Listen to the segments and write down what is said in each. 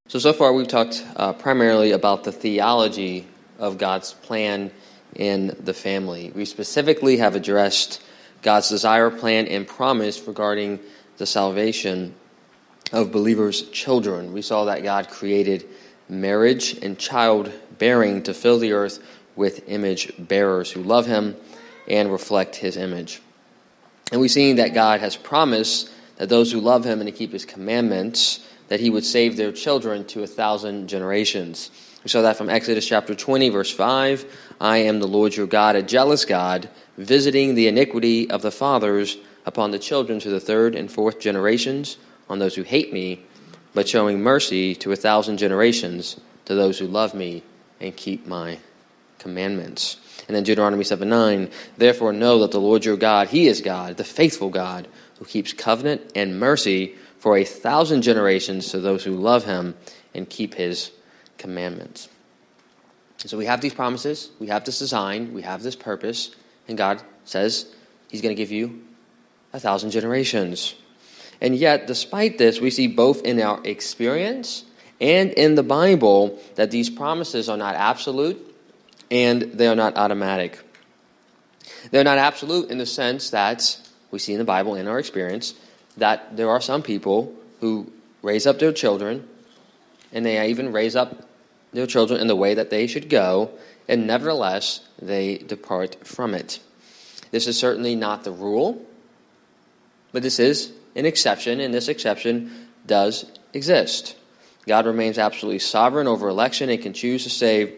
So far we've talked primarily about the theology of God's plan in the family. We specifically have addressed God's desire, plan, and promise regarding the salvation of believers' children. We saw that God created marriage and childbearing to fill the earth with image bearers who love him and reflect his image. And we've seen that God has promised that those who love him and to keep his commandments, that he would save their children to 1,000 generations. We saw that from Exodus chapter 20, verse 5. I am the Lord your God, a jealous God, visiting the iniquity of the fathers upon the children to the 3rd and 4th generations, on those who hate me, but showing mercy to 1,000 generations to those who love me and keep my commandments. And then Deuteronomy 7:9, therefore know that the Lord your God, he is God, the faithful God, who keeps covenant and mercy for 1,000 generations to those who love him and keep his commandments. So we have these promises, we have this design, we have this purpose, and God says he's going to give you 1,000 generations. And yet, despite this, we see both in our experience and in the Bible that these promises are not absolute and they are not automatic. They're not absolute in the sense that we see in the Bible in our experience that there are some people who raise up their children, and they even raise up their children in the way that they should go, and nevertheless they depart from it. This is certainly not the rule, but this is an exception, and this exception does exist. God remains absolutely sovereign over election and can choose to save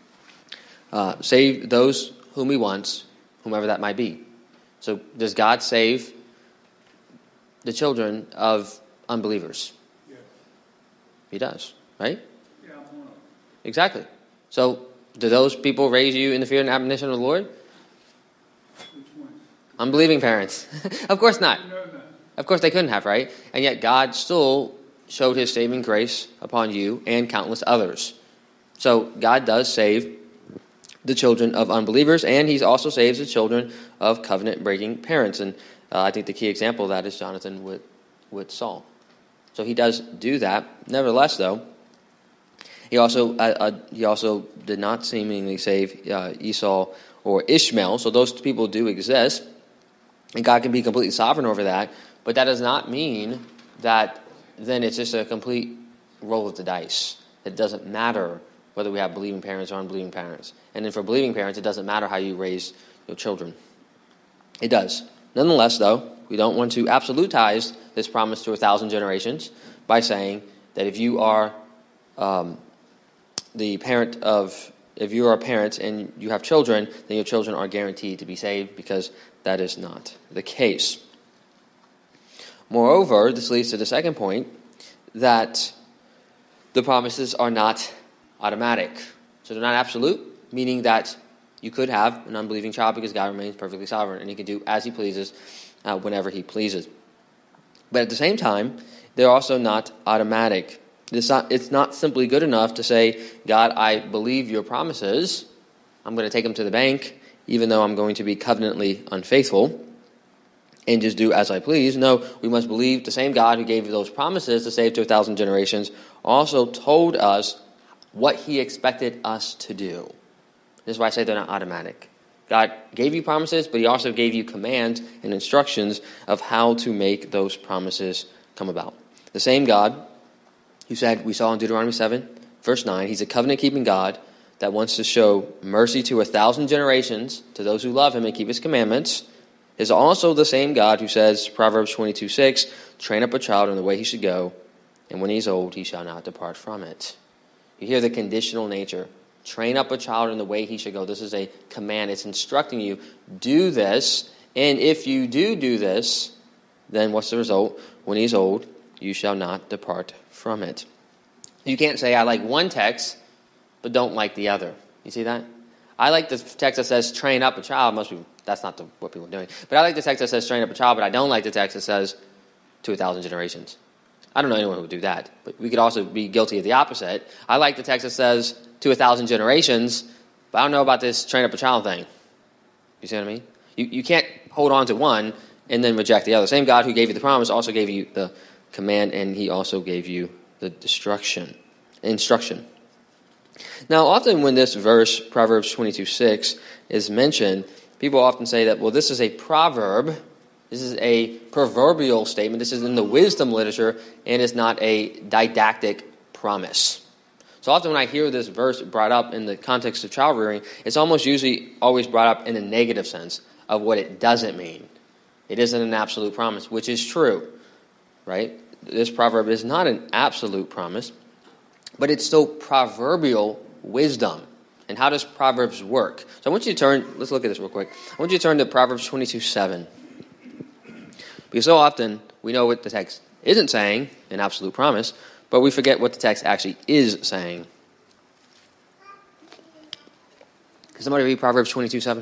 those whom he wants, whomever that might be. So does God save the children of unbelievers? Yes. He does, right? Yeah, I'm one of them. Exactly. So do those people raise you in the fear and admonition of the Lord? Which one? Unbelieving parents. Of course not. No. Of course they couldn't have, right? And yet God still showed his saving grace upon you and countless others. So God does save the children of unbelievers, and he also saves the children of covenant-breaking parents. And I think the key example of that is Jonathan with Saul. So he does do that. Nevertheless, though, he also did not seemingly save Esau or Ishmael. So those people do exist, and God can be completely sovereign over that. But that does not mean that then it's just a complete roll of the dice. It doesn't matter whether we have believing parents or unbelieving parents. And then for believing parents, it doesn't matter how you raise your children. It does. Nonetheless, though, we don't want to absolutize this promise to 1,000 generations by saying that if you are if you are a parent and you have children, then your children are guaranteed to be saved, because that is not the case. Moreover, this leads to the second point, that the promises are not automatic. So they're not absolute, meaning that you could have an unbelieving child because God remains perfectly sovereign and he can do as he pleases whenever he pleases. But at the same time, they're also not automatic. It's not simply good enough to say, God, I believe your promises. I'm going to take them to the bank, even though I'm going to be covenantly unfaithful, and just do as I please. No, we must believe the same God who gave you those promises to save to 1,000 generations also told us what he expected us to do. This is why I say they're not automatic. God gave you promises, but he also gave you commands and instructions of how to make those promises come about. The same God who said, we saw in Deuteronomy 7, verse 9, he's a covenant-keeping God that wants to show mercy to 1,000 generations to those who love him and keep his commandments, is also the same God who says, Proverbs 22:6, train up a child in the way he should go, and when he is old, he shall not depart from it. You hear the conditional nature. Train up a child in the way he should go. This is a command. It's instructing you, do this, and if you do this, then what's the result? When he's old, you shall not depart from it. You can't say, I like one text, but don't like the other. You see that? I like the text that says, train up a child. Most people, that's not what people are doing. But I like the text that says, train up a child, but I don't like the text that says, to 1,000 generations. I don't know anyone who would do that, but we could also be guilty of the opposite. I like the text that says, to 1,000 generations, but I don't know about this train up a child thing. You see what I mean? You can't hold on to one and then reject the other. Same God who gave you the promise also gave you the command, and he also gave you the destruction. instruction. Now, often when this verse, Proverbs 22:6, is mentioned, people often say that, well, this is a proverb, this is a proverbial statement, this is in the wisdom literature, and it's not a didactic promise. So often when I hear this verse brought up in the context of child rearing, it's usually always brought up in a negative sense of what it doesn't mean. It isn't an absolute promise, which is true, right? This proverb is not an absolute promise, but it's still proverbial wisdom. And how does Proverbs work? So I want you to turn, let's look at this real quick. I want you to turn to Proverbs 22:7. Because so often we know what the text isn't saying, an absolute promise, but we forget what the text actually is saying. Can somebody read Proverbs 22:7?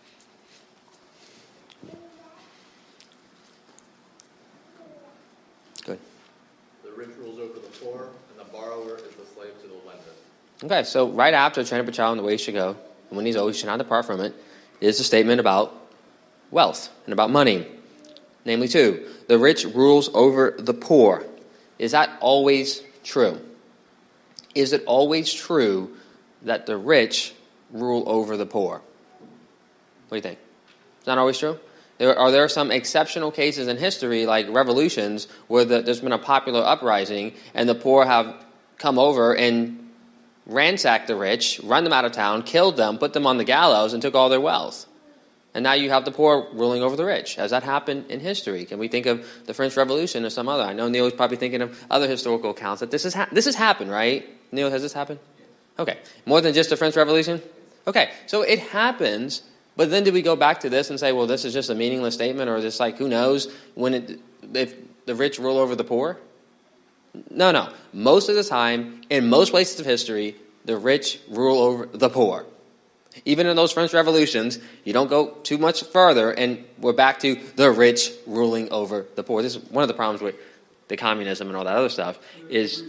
Good. The rich rules over the poor, and the borrower is the slave to the lender. Okay, so right after train up a child in the way he should go, and when he's old, he should not depart from it, is a statement about wealth and about money. Namely, 2, the rich rules over the poor. Is that always true? Is it always true that the rich rule over the poor? What do you think? It's not always true? Are there some exceptional cases in history, like revolutions, where there's been a popular uprising, and the poor have come over and ransacked the rich, run them out of town, killed them, put them on the gallows, and took all their wealth? And now you have the poor ruling over the rich. Has that happened in history? Can we think of the French Revolution or some other? I know Neil is probably thinking of other historical accounts that this has happened, right? Neil, has this happened? Okay. More than just the French Revolution? Okay. So it happens, but then do we go back to this and say, well, this is just a meaningless statement, or just like, who knows if the rich rule over the poor? No. Most of the time, in most places of history, the rich rule over the poor. Even in those French revolutions, you don't go too much further, and we're back to the rich ruling over the poor. This is one of the problems with the communism and all that other stuff. Is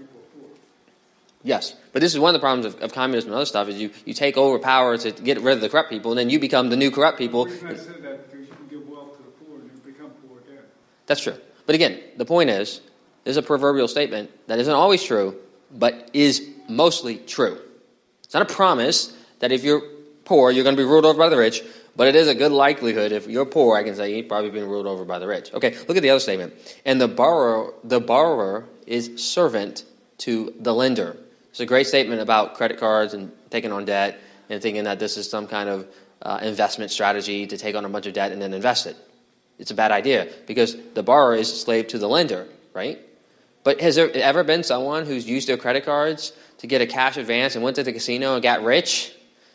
yes, but this is one of the problems of communism and other stuff. Is you take over power to get rid of the corrupt people, and then you become the new corrupt people. The reason I said that because you can give wealth to the poor and you become poor again. That's true. But again, the point is, there's a proverbial statement that isn't always true, but is mostly true. It's not a promise that if you're poor, you're going to be ruled over by the rich, but it is a good likelihood if you're poor, I can say you've probably been ruled over by the rich. Okay, look at the other statement. And the borrower is servant to the lender. It's a great statement about credit cards and taking on debt and thinking that this is some kind of investment strategy to take on a bunch of debt and then invest it. It's a bad idea because the borrower is slave to the lender, right? But has there ever been someone who's used their credit cards to get a cash advance and went to the casino and got rich?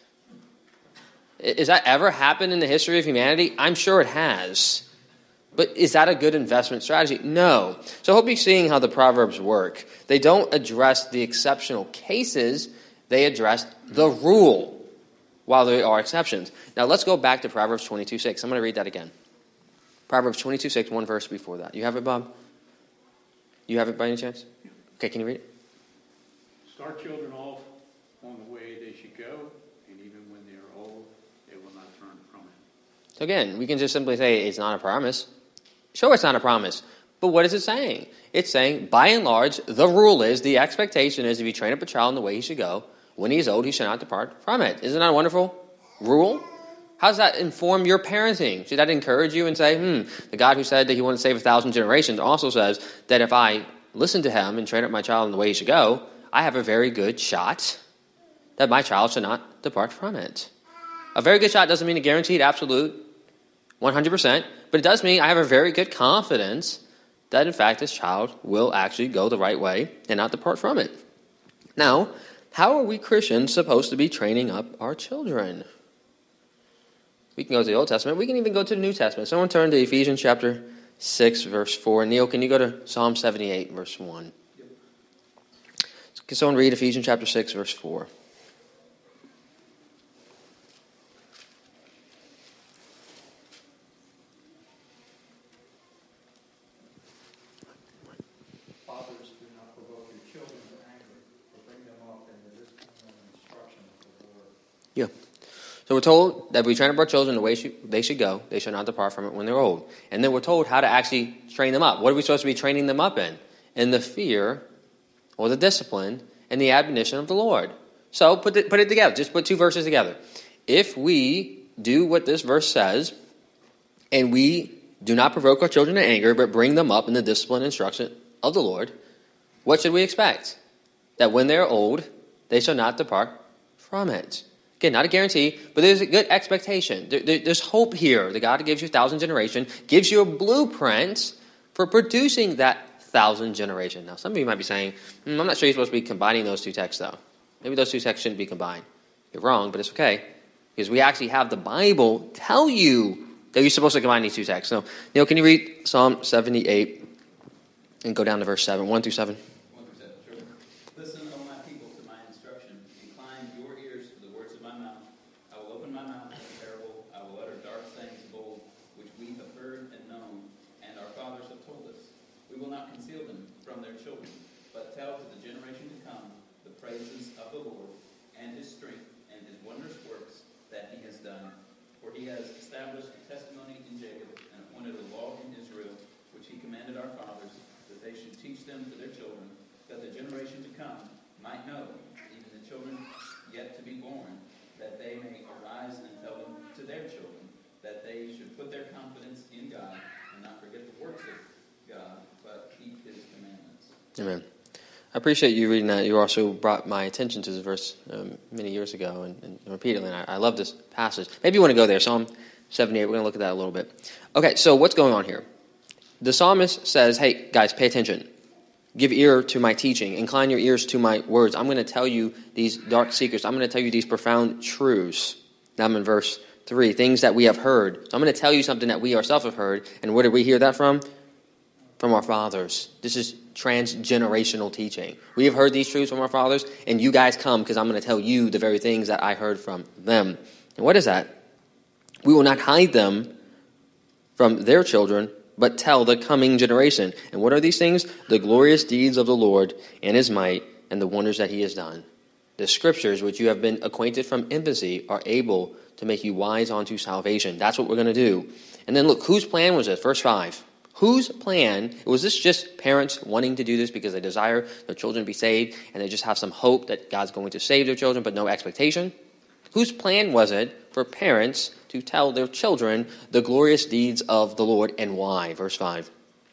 Has that ever happened in the history of humanity? I'm sure it has. But is that a good investment strategy? No. So I hope you're seeing how the Proverbs work. They don't address the exceptional cases. They address the rule, while there are exceptions. Now let's go back to Proverbs 22:6. I'm going to read that again. Proverbs 22:6, one verse before that. You have it, Bob? You have it by any chance? Okay, can you read it? Start children off on the way they should go, and even when they are old, they will not turn from it. So again, we can just simply say it's not a promise. Sure, it's not a promise. But what is it saying? It's saying, by and large, the rule is, the expectation is, if you train up a child in the way he should go, when he's old, he should not depart from it. Isn't that a wonderful rule? How does that inform your parenting? Should that encourage you and say, the God who said that he wanted to save 1,000 generations also says that if I listen to him and train up my child in the way he should go, I have a very good shot that my child should not depart from it. A very good shot doesn't mean a guaranteed, absolute, 100%, but it does mean I have a very good confidence that, in fact, this child will actually go the right way and not depart from it. Now, how are we Christians supposed to be training up our children? We can go to the Old Testament. We can even go to the New Testament. Someone turn to Ephesians chapter 6, verse 4. Neil, can you go to Psalm 78, verse 1? Can someone read Ephesians chapter 6, verse 4? Fathers, do not provoke your children to anger, but bring them up in the discipline and instruction of the Lord. Yeah. So we're told that we train up our children the way they should go. They should not depart from it when they're old. And then we're told how to actually train them up. What are we supposed to be training them up in? In the fear or the discipline and the admonition of the Lord. So put it together. Just put two verses together. If we do what this verse says, and we do not provoke our children to anger, but bring them up in the discipline and instruction of the Lord, what should we expect? That when they are old, they shall not depart from it. Again, not a guarantee, but there's a good expectation. There's hope here. The God who gives you 1,000 generation gives you a blueprint for producing that 1,000 generation. Now, some of you might be saying, I'm not sure you're supposed to be combining those two texts, though. Maybe those two texts shouldn't be combined. You're wrong, but it's okay. Because we actually have the Bible tell you that you're supposed to combine these two texts. So, Neil, can you read Psalm 78 and go down to verse 7, 1 through 7? 1 through 7, sure. Listen, O my people, to my instruction. Incline your ears to the words of my mouth. I will open my mouth in parable. I will utter dark sayings bold, which we have heard and known, and our fathers have told us. We will not conceal them from their children, but tell to the generation to come the praises of the Lord, and his strength, and his wondrous works that he has done. For he has established a testimony in Jacob, and appointed a law in Israel, which he commanded our fathers, that they should teach them to their children, that the generation to come might know, even the children yet to be born, that they may arise and tell them to their children, that they should put their confidence in God, and not forget the works of God, but keep his commandments. Amen. I appreciate you reading that. You also brought my attention to this verse many years ago and repeatedly, and I love this passage. Maybe you want to go there, Psalm 78. We're going to look at that a little bit. Okay, so what's going on here? The psalmist says, hey, guys, pay attention. Give ear to my teaching. Incline your ears to my words. I'm going to tell you these dark secrets. I'm going to tell you these profound truths. Now I'm in verse 3, things that we have heard. So I'm going to tell you something that we ourselves have heard. And where did we hear that from? From our fathers. This is transgenerational teaching. We have heard these truths from our fathers, and you guys come because I'm going to tell you the very things that I heard from them. And what is that? We will not hide them from their children, but tell the coming generation. And what are these things? The glorious deeds of the Lord and his might and the wonders that he has done. The scriptures which you have been acquainted from infancy are able to make you wise unto salvation. That's what we're going to do. And then look, whose plan was this? Verse 5. Whose plan, was this just parents wanting to do this because they desire their children to be saved and they just have some hope that God's going to save their children but no expectation? Whose plan was it for parents to tell their children the glorious deeds of the Lord, and why? Verse 5.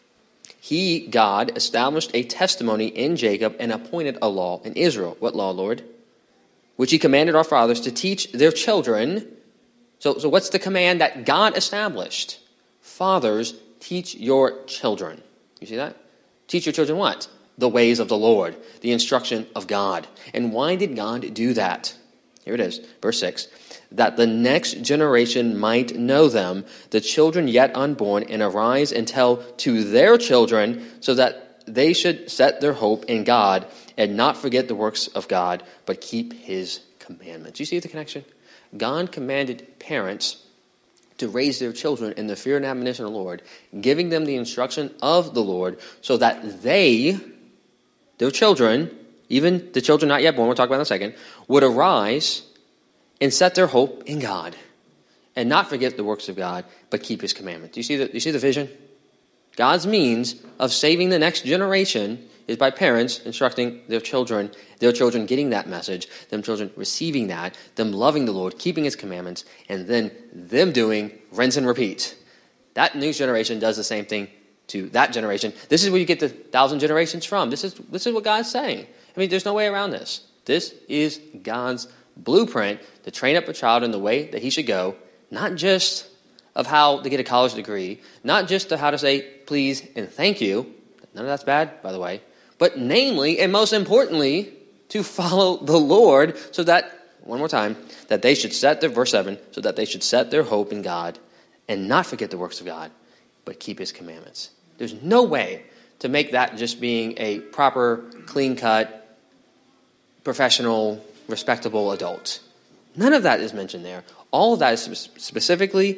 He, God, established a testimony in Jacob and appointed a law in Israel. What law, Lord? Which he commanded our fathers to teach their children. So what's the command that God established? Fathers, teach your children. You see that? Teach your children what? The ways of the Lord, the instruction of God. And why did God do that? Here it is, verse 6. That the next generation might know them, the children yet unborn, and arise and tell to their children, so that they should set their hope in God and not forget the works of God, but keep his commandments. You see the connection? God commanded parents to raise their children in the fear and admonition of the Lord, giving them the instruction of the Lord, so that they, their children, even the children not yet born, we'll talk about in a second, would arise and set their hope in God, and not forget the works of God, but keep his commandments. Do you see the vision? God's means of saving the next generation is by parents instructing their children getting that message, them children receiving that, them loving the Lord, keeping his commandments, and then them doing rinse and repeat. That new generation does the same thing to that generation. This is where you get the 1,000 generations from. This is what God's saying. I mean, there's no way around this. This is God's blueprint to train up a child in the way that he should go, not just of how to get a college degree, not just of how to say please and thank you. None of that's bad, by the way. But namely, and most importantly, to follow the Lord, so that, one more time, that they should set their, verse 7, so that they should set their hope in God and not forget the works of God, but keep his commandments. There's no way to make that just being a proper, clean-cut, professional, respectable adult. None of that is mentioned there. All of that is specifically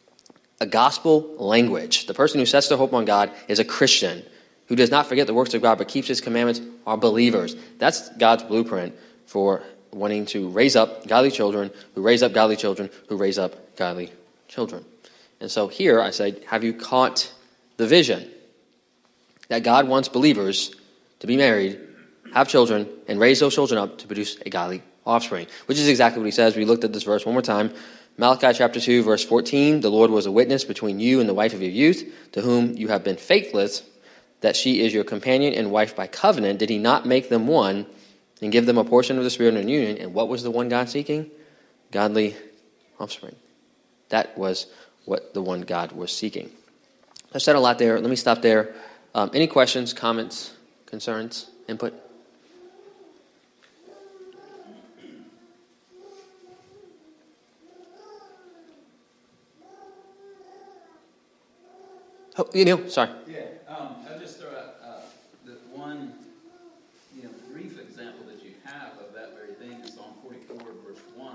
a gospel language. The person who sets their hope on God is a Christian who does not forget the works of God but keeps his commandments are believers. That's God's blueprint for wanting to raise up godly children, who raise up godly children, who raise up godly children. And so here I say, have you caught the vision that God wants believers to be married have children, and raise those children up to produce a godly offspring, which is exactly what he says. We looked at this verse one more time. Malachi chapter 2, verse 14, the Lord was a witness between you and the wife of your youth, to whom you have been faithless, that she is your companion and wife by covenant. Did he not make them one and give them a portion of the Spirit in union? And what was the one God seeking? Godly offspring. That was what the one God was seeking. I said a lot there. Let me stop there. Any questions, comments, concerns, input? Oh, Neil, sorry. Yeah, I'll just throw out the one, brief example that you have of that very thing in Psalm 44, verse 1,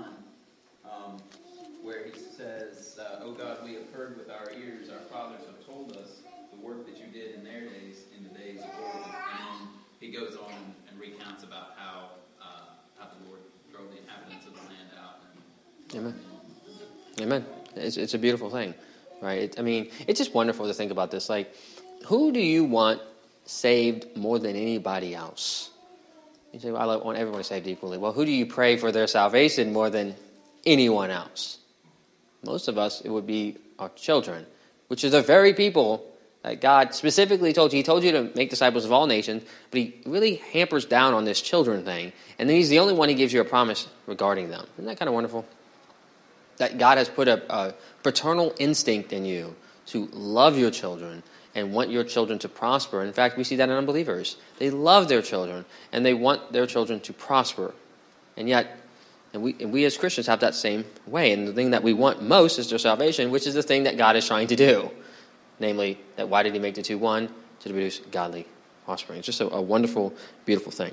where he says, "O God, we have heard with our ears, our fathers have told us the work that you did in their days, in the days of old." And then he goes on and recounts about how the Lord drove the inhabitants of the land out. Amen. Amen. It's a beautiful thing. Right? It's just wonderful to think about this. Like, who do you want saved more than anybody else? You say, well, I want everyone saved equally. Well, who do you pray for their salvation more than anyone else? Most of us, it would be our children, which are the very people that God specifically told you. He told you to make disciples of all nations, but he really hampers down on this children thing. And then he's the only one who gives you a promise regarding them. Isn't that kind of wonderful? That God has put a paternal instinct in you to love your children and want your children to prosper. In fact, we see that in unbelievers. They love their children, and they want their children to prosper. And yet, we as Christians have that same way. And the thing that we want most is their salvation, which is the thing that God is trying to do. Namely, that why did he make the two one? To produce godly offspring. It's just a wonderful, beautiful thing.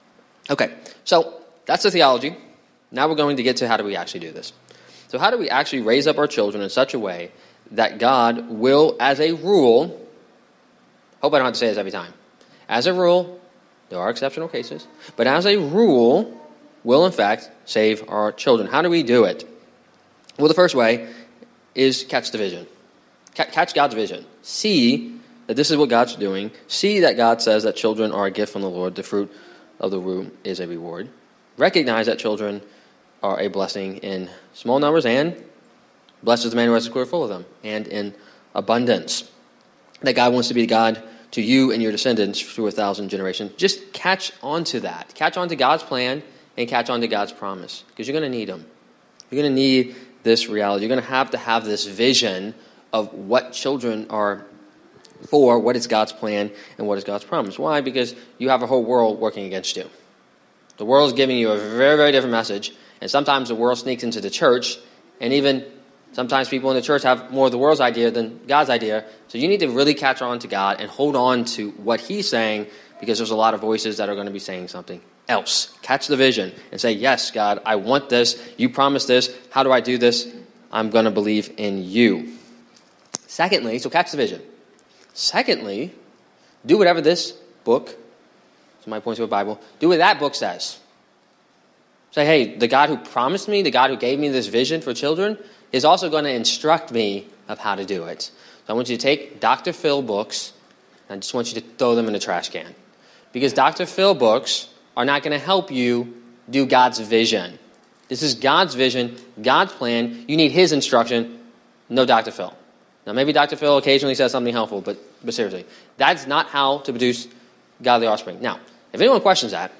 Okay, so that's the theology. Now we're going to get to how do we actually do this. So how do we actually raise up our children in such a way that God will, as a rule, hope I don't have to say this every time. As a rule, there are exceptional cases, but as a rule, will in fact save our children. How do we do it? Well, the first way is catch the vision. Catch God's vision. See that this is what God's doing. See that God says that children are a gift from the Lord. The fruit of the womb is a reward. Recognize that children are a blessing in small numbers, and blessed is the man who has a quiver full of them, and in abundance. That God wants to be God to you and your descendants through 1,000 generations. Just catch on to that. Catch on to God's plan and catch on to God's promise, because you're going to need them. You're going to need this reality. You're going to have this vision of what children are for, what is God's plan, and what is God's promise. Why? Because you have a whole world working against you. The world is giving you a very, very different message. And sometimes the world sneaks into the church, and even sometimes people in the church have more of the world's idea than God's idea. So you need to really catch on to God and hold on to what he's saying, because there's a lot of voices that are going to be saying something else. Catch the vision and say, yes, God, I want this. You promised this. How do I do this? I'm going to believe in you. Secondly, so catch the vision. Secondly, do whatever this book, so my point to a Bible, do what that book says. Say, hey, the God who promised me, the God who gave me this vision for children, is also going to instruct me of how to do it. So I want you to take Dr. Phil books, and I just want you to throw them in the trash can. Because Dr. Phil books are not going to help you do God's vision. This is God's vision, God's plan. You need his instruction, no Dr. Phil. Now, maybe Dr. Phil occasionally says something helpful, but seriously, that's not how to produce godly offspring. Now, if anyone questions that,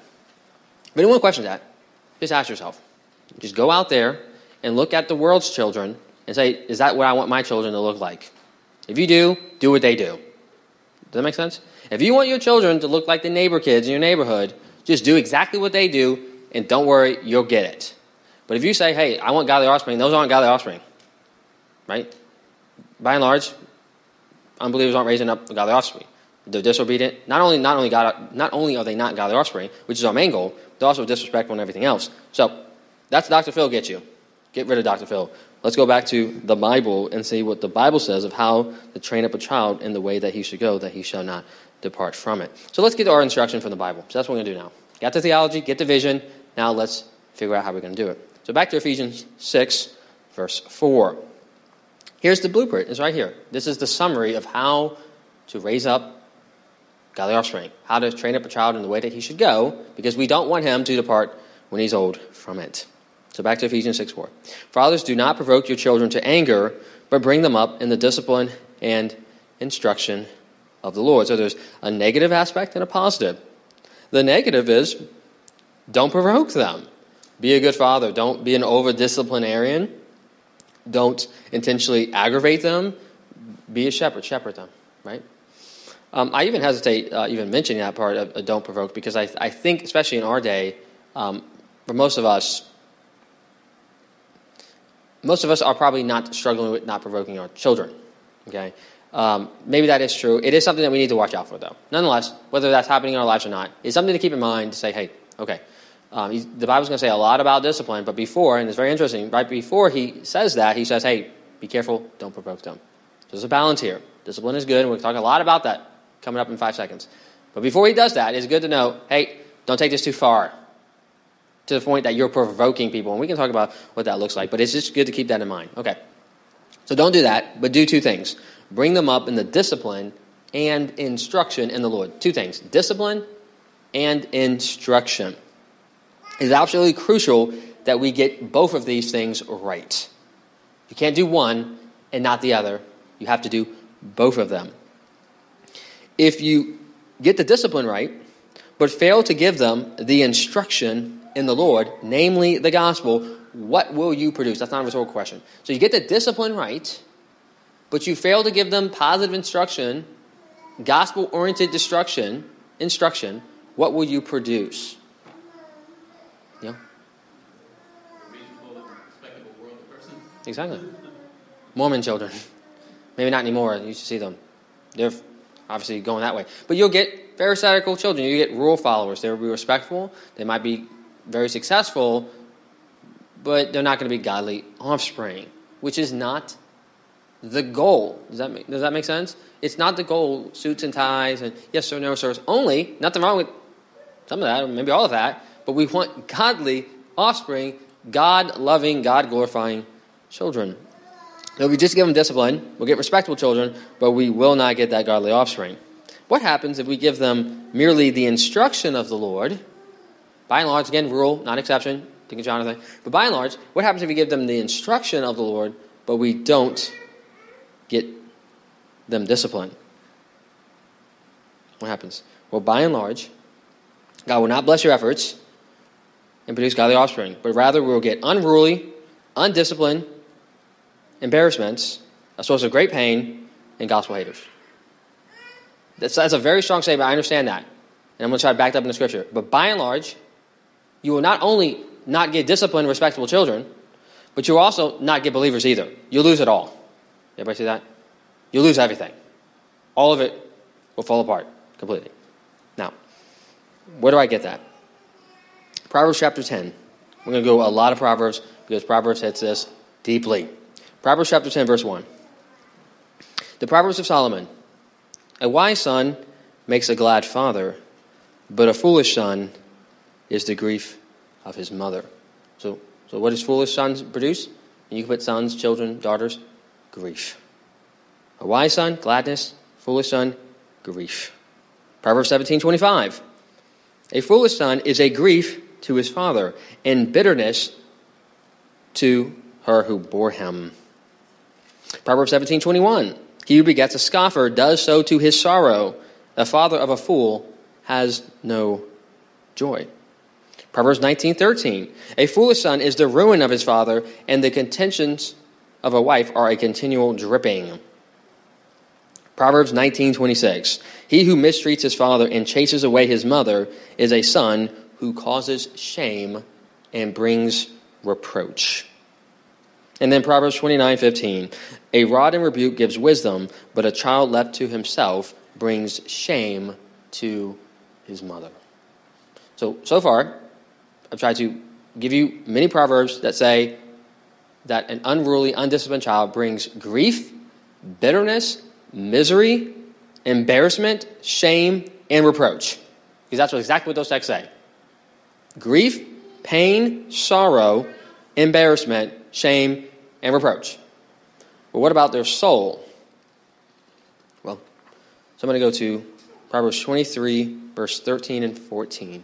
just ask yourself. Just go out there and look at the world's children and say, is that what I want my children to look like? If you do, do what they do. Does that make sense? If you want your children to look like the neighbor kids in your neighborhood, just do exactly what they do, and don't worry, you'll get it. But if you say, hey, I want godly offspring, those aren't godly offspring. Right? By and large, unbelievers aren't raising up godly offspring. They're disobedient. Not only are they not godly offspring, which is our main goal, they're also disrespectful and everything else. So that's Dr. Phil gets you. Get rid of Dr. Phil. Let's go back to the Bible and see what the Bible says of how to train up a child in the way that he should go, that he shall not depart from it. So let's get our instruction from the Bible. So that's what we're going to do now. Got the theology, get the vision. Now let's figure out how we're going to do it. So back to Ephesians 6, verse 4. Here's the blueprint. It's right here. This is the summary of how to raise up godly offspring. How to train up a child in the way that he should go, because we don't want him to depart when he's old from it. So back to Ephesians 6:4. Fathers, do not provoke your children to anger, but bring them up in the discipline and instruction of the Lord. So there's a negative aspect and a positive. The negative is, don't provoke them. Be a good father. Don't be an over-disciplinarian. Don't intentionally aggravate them. Be a shepherd. Shepherd them, right? I even hesitate even mentioning that part of don't provoke, because I think, especially in our day, for most of us are probably not struggling with not provoking our children, okay? Maybe that is true. It is something that we need to watch out for, though. Nonetheless, whether that's happening in our lives or not, it's something to keep in mind to say, hey, okay, the Bible's going to say a lot about discipline, but before, and it's very interesting, right before he says that, he says, hey, be careful, don't provoke them. There's a balance here. Discipline is good, and we'll talk a lot about that coming up in 5 seconds. But before he does that, it's good to know, hey, don't take this too far, to the point that you're provoking people. And we can talk about what that looks like, but it's just good to keep that in mind. Okay. So don't do that, but do two things. Bring them up in the discipline and instruction in the Lord. Two things. Discipline and instruction. It's absolutely crucial that we get both of these things right. You can't do one and not the other. You have to do both of them. If you get the discipline right, but fail to give them the instruction in the Lord, namely the gospel, what will you produce? That's not a rhetorical question. So you get the discipline right, but you fail to give them positive instruction, gospel-oriented instruction, what will you produce? Yeah? Reasonable, respectable worldly person. Exactly. Mormon children. Maybe not anymore. You used to see them. They're obviously going that way. But you'll get pharisaical children. You get rule followers. They'll be respectful. They might be very successful, but they're not going to be godly offspring, which is not the goal. Does that make sense? It's not the goal, suits and ties, and yes sir, no sir. Only, nothing wrong with some of that, or maybe all of that, but we want godly offspring, God-loving, God-glorifying children. So if we just give them discipline, we'll get respectable children, but we will not get that godly offspring. What happens if we give them merely the instruction of the Lord? By and large, again, rule, not exception, think of Jonathan. But by and large, what happens if we give them the instruction of the Lord, but we don't get them discipline? What happens? Well, by and large, God will not bless your efforts and produce godly offspring, but rather we'll get unruly, undisciplined embarrassments, a source of great pain, and gospel haters. That's a very strong statement. I understand that. And I'm going to try to back it up in the scripture. But by and large, you will not only not get disciplined, respectable children, but you'll also not get believers either. You'll lose it all. Everybody see that? You'll lose everything. All of it will fall apart completely. Now, where do I get that? Proverbs chapter 10. We're going to go a lot of Proverbs because Proverbs hits this deeply. Proverbs chapter 10, verse 1. The Proverbs of Solomon. A wise son makes a glad father, but a foolish son is the grief of his mother. So what does foolish sons produce? And you can put sons, children, daughters, grief. A wise son, gladness. Foolish son, grief. Proverbs 17:25. A foolish son is a grief to his father, and bitterness to her who bore him. Proverbs 17:21. He who begets a scoffer does so to his sorrow. The father of a fool has no joy. Proverbs 19:13. A foolish son is the ruin of his father, and the contentions of a wife are a continual dripping. Proverbs 19:26. He who mistreats his father and chases away his mother is a son who causes shame and brings reproach. And then Proverbs 29:15. A rod and rebuke gives wisdom, but a child left to himself brings shame to his mother. So far, I've tried to give you many proverbs that say that an unruly, undisciplined child brings grief, bitterness, misery, embarrassment, shame, and reproach. Because that's exactly what those texts say. Grief, pain, sorrow, embarrassment, shame, and reproach. But what about their soul? Well, so I'm going to go to Proverbs 23, verse 13 and 14.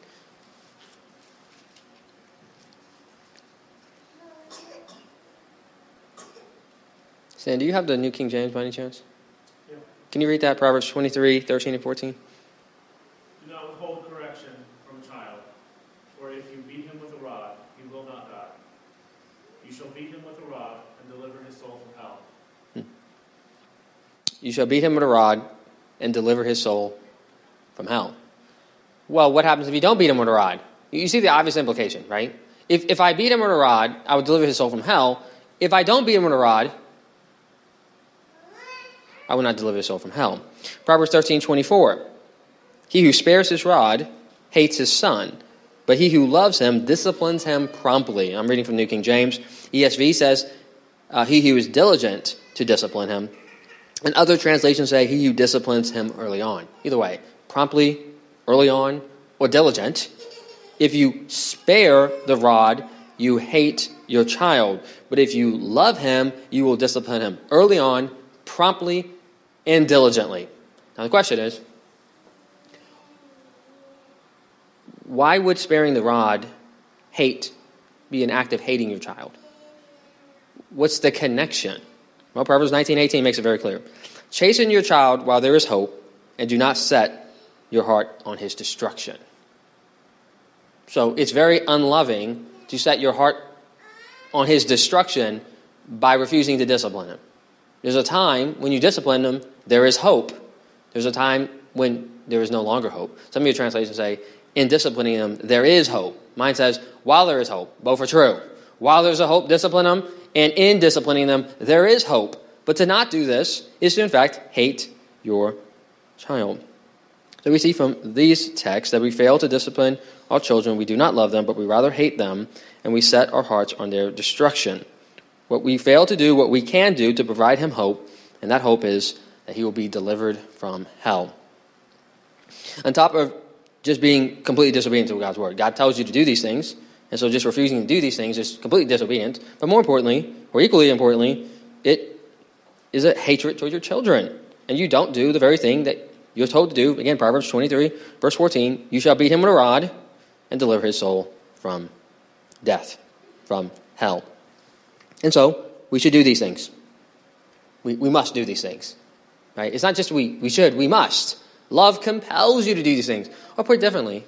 Stan, do you have the New King James by any chance? Yeah. Can you read that, Proverbs 23, 13 and 14? Do not withhold correction from a child, for if you beat him with a rod, he will not die. You shall beat him with a rod and deliver his soul from hell. You shall beat him with a rod and deliver his soul from hell. Well, what happens if you don't beat him with a rod? You see the obvious implication, right? If I beat him with a rod, I would deliver his soul from hell. If I don't beat him with a rod, I will not deliver his soul from hell. Proverbs 13:24. He who spares his rod hates his son, but he who loves him disciplines him promptly. I'm reading from New King James. ESV says, he who is diligent to discipline him. And other translations say, he who disciplines him early on. Either way, promptly, early on, or diligent. If you spare the rod, you hate your child. But if you love him, you will discipline him early on, promptly, and diligently. Now the question is, why would sparing the rod be an act of hating your child? What's the connection? Well, Proverbs 19:18 makes it very clear. Chasten your child while there is hope, and do not set your heart on his destruction. So it's very unloving to set your heart on his destruction by refusing to discipline him. There's a time when you discipline him, there is hope. There's a time when there is no longer hope. Some of your translations say, in disciplining them, there is hope. Mine says, while there is hope. Both are true. While there's a hope, discipline them. And in disciplining them, there is hope. But to not do this is to, in fact, hate your child. So we see from these texts that we fail to discipline our children. We do not love them, but we rather hate them, and we set our hearts on their destruction. What we fail to do, what we can do to provide him hope, and that hope is that he will be delivered from hell. On top of just being completely disobedient to God's word, God tells you to do these things, and so just refusing to do these things is completely disobedient. But more importantly, or equally importantly, it is a hatred toward your children. And you don't do the very thing that you're told to do. Again, Proverbs 23, verse 14, you shall beat him with a rod and deliver his soul from death, from hell. And so, we should do these things. We must do these things. Right? It's not just we should, we must. Love compels you to do these things. Or put it differently,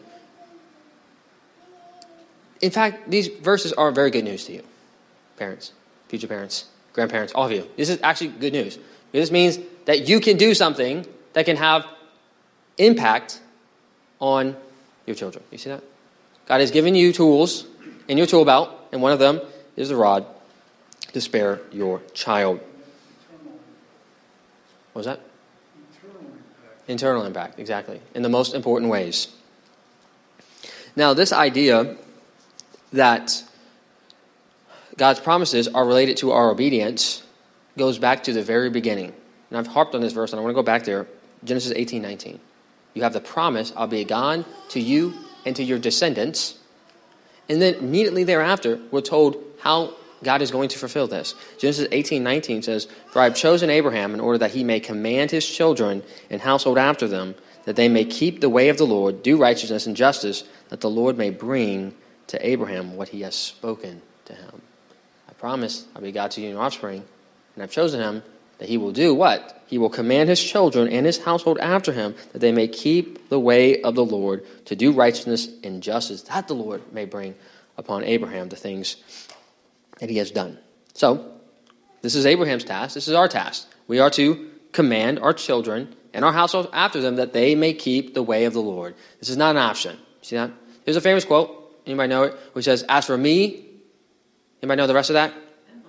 in fact, these verses are very good news to you. Parents, future parents, grandparents, all of you. This is actually good news. This means that you can do something that can have impact on your children. You see that? God has given you tools in your tool belt, and one of them is the rod to spare your child. What was that? Internal impact, exactly. In the most important ways. Now, this idea that God's promises are related to our obedience goes back to the very beginning. And I've harped on this verse, and I want to go back there. Genesis 18:19. You have the promise, I'll be God to you and to your descendants. And then immediately thereafter, we're told how God is going to fulfill this. Genesis 18:19 says, for I have chosen Abraham in order that he may command his children and household after them, that they may keep the way of the Lord, do righteousness and justice, that the Lord may bring to Abraham what he has spoken to him. I promise I'll be God to you and your offspring, and I've chosen him that he will do what? He will command his children and his household after him, that they may keep the way of the Lord, to do righteousness and justice, that the Lord may bring upon Abraham the things that he has done. So, this is Abraham's task. This is our task. We are to command our children and our household after them that they may keep the way of the Lord. This is not an option. See that? There's a famous quote. Anybody know it? Which says, as for me, anybody know the rest of that?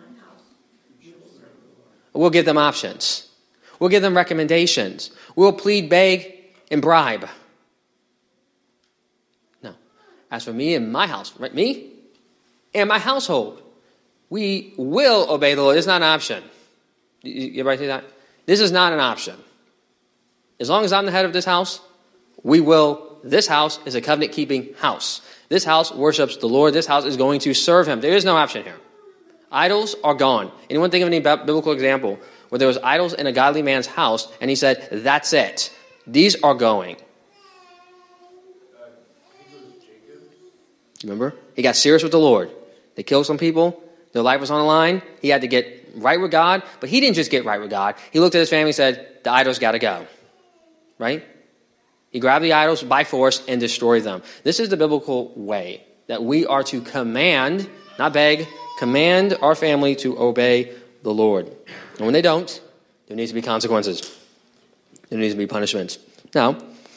We'll give them options. We'll give them recommendations. We'll plead, beg, and bribe. No. As for me and my house, right? Me and my household, we will obey the Lord. It's not an option. Everybody see that? This is not an option. As long as I'm the head of this house, we will. This house is a covenant-keeping house. This house worships the Lord. This house is going to serve him. There is no option here. Idols are gone. Anyone think of any biblical example where there was idols in a godly man's house and he said, that's it. these are going. Remember? He got serious with the Lord. They killed some people. Their life was on the line. He had to get right with God. But he didn't just get right with God. He looked at his family and said, the idols got to go. Right? He grabbed the idols by force and destroyed them. This is the biblical way that we are to command, not beg, command our family to obey the Lord. And when they don't, there needs to be consequences. There needs to be punishments. Now,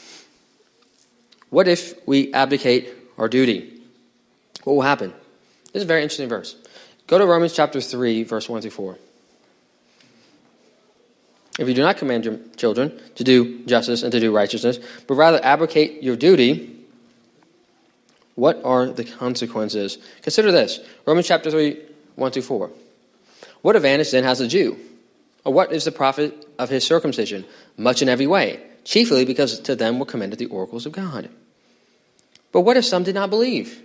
what if we abdicate our duty? What will happen? This is a very interesting verse. Go to Romans chapter 3, verse 1 through 4. If you do not command your children to do justice and to do righteousness, but rather abdicate your duty, what are the consequences? Consider this. Romans chapter 3, 1 through 4. What advantage then has a Jew? Or what is the profit of his circumcision? Much in every way, chiefly because to them were commended the oracles of God. But what if some did not believe?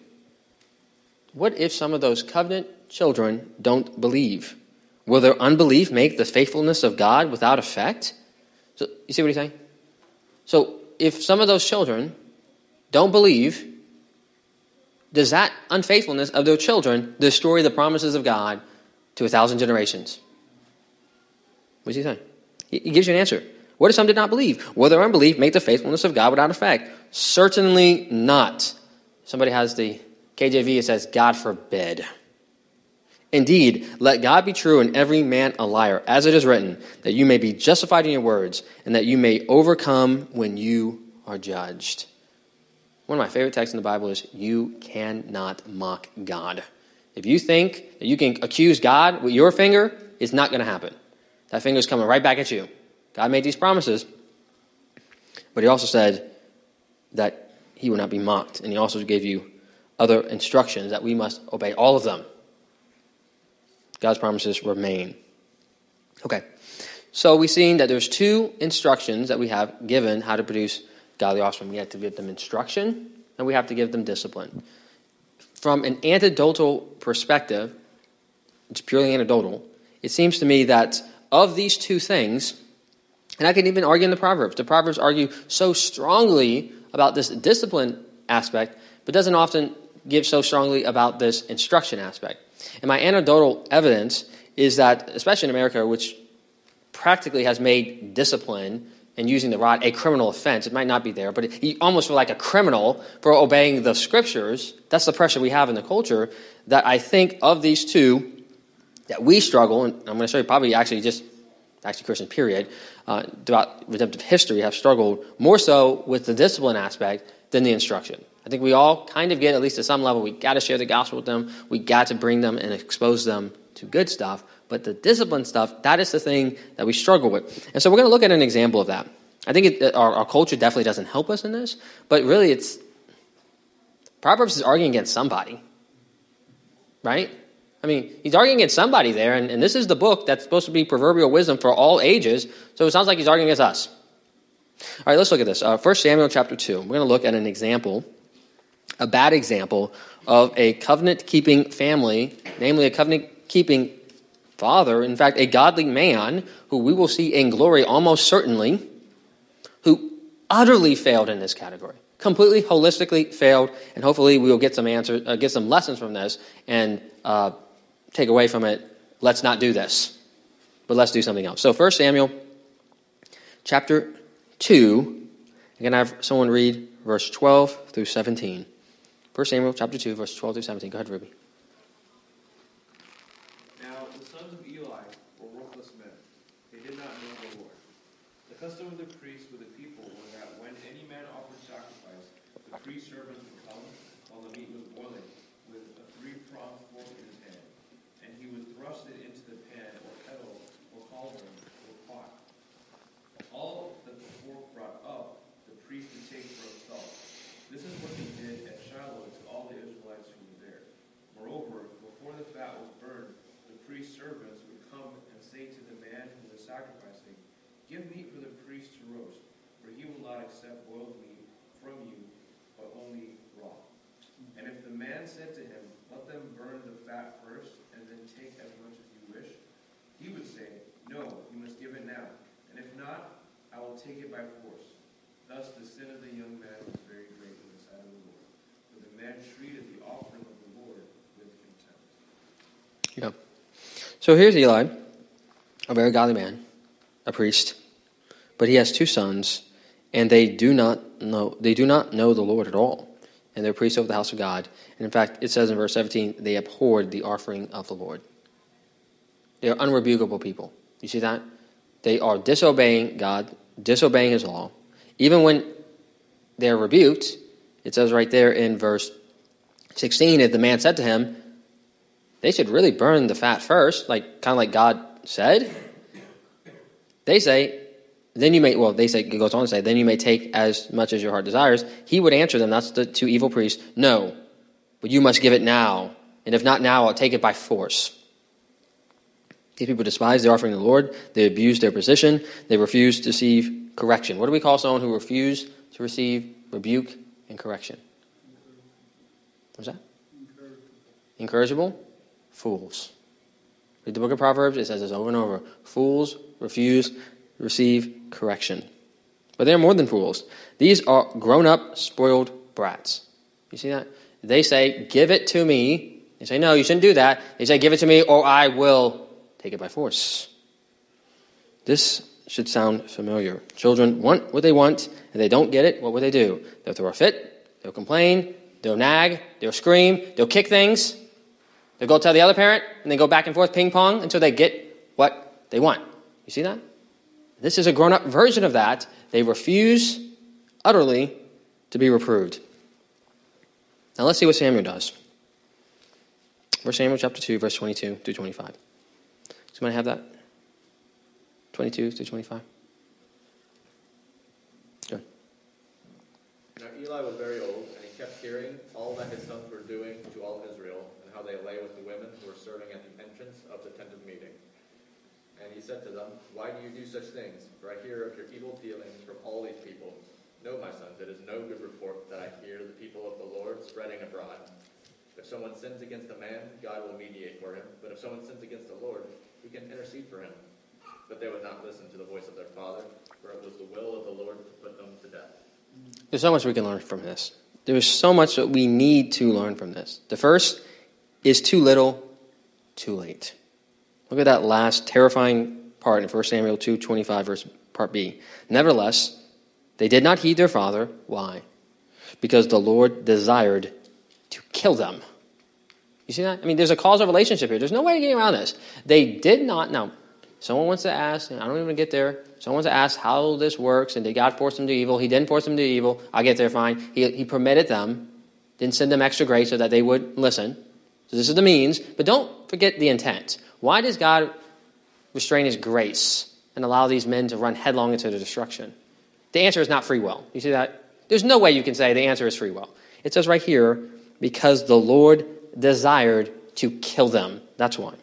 What if some of those covenant children don't believe? Will their unbelief make the faithfulness of God without effect? So, you see what he's saying? So if some of those children don't believe, does that unfaithfulness of their children destroy the promises of God to 1,000 generations? What's he saying? He gives you an answer. What if some did not believe? Will their unbelief make the faithfulness of God without effect? Certainly not. Somebody has the KJV, it says, God forbid. Indeed, let God be true and every man a liar, as it is written, that you may be justified in your words, and that you may overcome when you are judged. One of my favorite texts in the Bible is, you cannot mock God. If you think that you can accuse God with your finger, it's not going to happen. That finger is coming right back at you. God made these promises, but he also said that he will not be mocked, and he also gave you other instructions that we must obey all of them. God's promises remain. Okay, so we've seen that there's two instructions that we have given how to produce godly offspring. We have to give them instruction, and we have to give them discipline. From an anecdotal perspective, it's purely anecdotal, it seems to me that of these two things, and I can even argue in the Proverbs argue so strongly about this discipline aspect, but doesn't often give so strongly about this instruction aspect. And my anecdotal evidence is that, especially in America, which practically has made discipline and using the rod a criminal offense, it might not be there, but you almost feel like a criminal for obeying the scriptures. That's the pressure we have in the culture, that I think of these two, that we struggle, and I'm going to show you probably actually Christian period, throughout redemptive history have struggled more so with the discipline aspect than the instruction. I think we all kind of get, at least at some level, we got to share the gospel with them. We got to bring them and expose them to good stuff. But the discipline stuff, that is the thing that we struggle with. And so we're going to look at an example of that. I think our culture definitely doesn't help us in this. But really, Proverbs is arguing against somebody. Right? I mean, he's arguing against somebody there. And this is the book that's supposed to be proverbial wisdom for all ages. So it sounds like he's arguing against us. All right, let's look at this. 1 Samuel chapter 2. We're going to look at an example, a bad example of a covenant-keeping family, namely a covenant-keeping father, in fact, a godly man who we will see in glory almost certainly, who utterly failed in this category, completely, holistically failed, and hopefully we will get some answers, get some lessons from this and take away from it, let's not do this, but let's do something else. So 1 Samuel chapter 2, again, I have someone read verse 12 through 17. 1 Samuel chapter 2, verse 12 through 17. Go ahead, Ruby. Now the sons of Eli were worthless men. They did not know the Lord. The custom of the priests with the people was that when any man offered sacrifice, the priest servant would come while the meat was boiling, with a three-pronged fork in his hand, and he would thrust it into the pan or kettle or cauldron or pot. All that the fork brought up, the priest would take for himself. This is what he did at Shiloh to all the Israelites who were there. Moreover, before the fat was burned, the priest's servants would come and say to the man who was sacrificing, "Give meat for the priest to roast, for he will not accept boiled meat from you, but only raw." And if the man said to him, "Let them burn the fat first, and then take as much as you wish," he would say, "No, you must give it now, and if not, I will take it by force." Thus the sin of the young man was very great in the sight of the Lord. For the man treated the offering of the Lord with contempt. Yeah. So here's Eli, a very godly man, a priest, but he has two sons, and they do not know the Lord at all, and they're priests over the house of God. And in fact, it says in verse 17, they abhorred the offering of the Lord. They are unrebukable people. You see that? They are disobeying God, disobeying his law. Even when they're rebuked, it says right there in verse 16, if the man said to him, they should really burn the fat first, kind of like God said. They say, it goes on to say, then you may take as much as your heart desires. He would answer them, that's the two evil priests, no, but you must give it now. And if not now, I'll take it by force. These people despise the offering of the Lord. They abuse their position. They refuse to receive correction. What do we call someone who refuses to receive rebuke and correction? What's that? Incorrigible? Fools. Read the book of Proverbs. It says this over and over. Fools refuse to receive correction. But they're more than fools. These are grown-up, spoiled brats. You see that? They say, give it to me. They say, no, you shouldn't do that. They say, give it to me or I will take it by force. This should sound familiar. Children want what they want, and they don't get it. What would they do? They'll throw a fit. They'll complain. They'll nag. They'll scream. They'll kick things. They'll go tell the other parent, and they go back and forth ping pong until they get what they want. You see that? This is a grown-up version of that. They refuse utterly to be reproved. Now let's see what Samuel does. 1 Samuel chapter 2, verse 22 through 25. Somebody have that? 22 through 25. Good. Now Eli was very old, and he kept hearing all that his sons were doing to all Israel, and how they lay with the women who were serving at the entrance of the tent of meeting. And he said to them, why do you do such things? For I hear of your evil dealings from all these people. No, my sons, it is no good report that I hear the people of the Lord spreading abroad. If someone sins against a man, God will mediate for him. But if someone sins against the Lord, who can intercede for him? But they would not listen to the voice of their father, for it was the will of the Lord to put them to death. There's so much we can learn from this. There's so much that we need to learn from this. The first is too little, too late. Look at that last terrifying part in 1 Samuel 2:25, verse part B. Nevertheless, they did not heed their father. Why? Because the Lord desired to kill them. You see that? I mean, there's a causal relationship here. There's no way to get around this. They did not. Now, someone wants to ask, and I don't even get there. Someone wants to ask how this works, and did God force them to evil? He didn't force them to evil. I get there fine. He permitted them, didn't send them extra grace so that they would listen. So this is the means, but don't forget the intent. Why does God restrain his grace and allow these men to run headlong into the destruction? The answer is not free will. You see that? There's no way you can say the answer is free will. It says right here, because the Lord desired to kill them. That's why.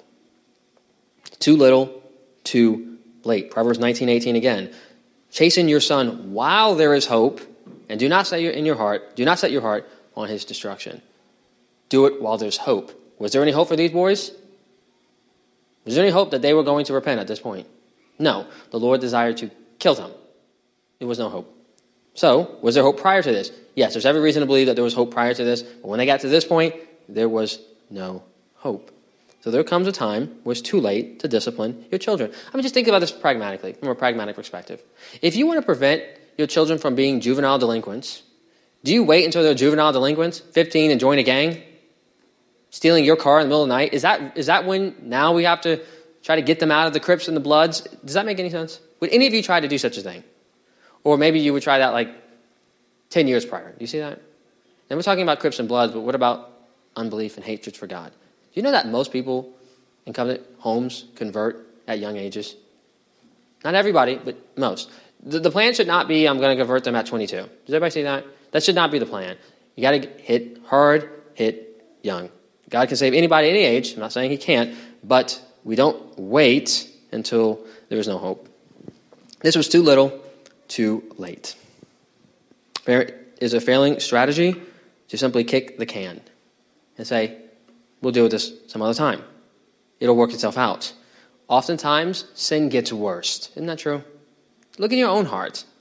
Too little, too late. Proverbs 19:18 again. Chasten your son while there is hope, and do not set your heart on his destruction. Do it while there's hope. Was there any hope for these boys? Was there any hope that they were going to repent at this point? No. The Lord desired to kill them. There was no hope. So, was there hope prior to this? Yes, there's every reason to believe that there was hope prior to this, but when they got to this point, there was no hope. So there comes a time where it's too late to discipline your children. I mean, just think about this pragmatically, from a pragmatic perspective. If you want to prevent your children from being juvenile delinquents, do you wait until they're juvenile delinquents, 15, and join a gang? Stealing your car in the middle of the night? Is that when now we have to try to get them out of the Crips and the Bloods? Does that make any sense? Would any of you try to do such a thing? Or maybe you would try that 10 years prior. Do you see that? And we're talking about Crips and Bloods, but what about unbelief and hatred for God? Do you know that most people in covenant homes convert at young ages? Not everybody, but most. The plan should not be, I'm going to convert them at 22. Does everybody see that? That should not be the plan. You got to hit hard, hit young. God can save anybody any age. I'm not saying he can't, but we don't wait until there is no hope. This was too little, too late. There is a failing strategy to simply kick the can and say, we'll deal with this some other time. It'll work itself out. Oftentimes, sin gets worse. Isn't that true? Look in your own heart.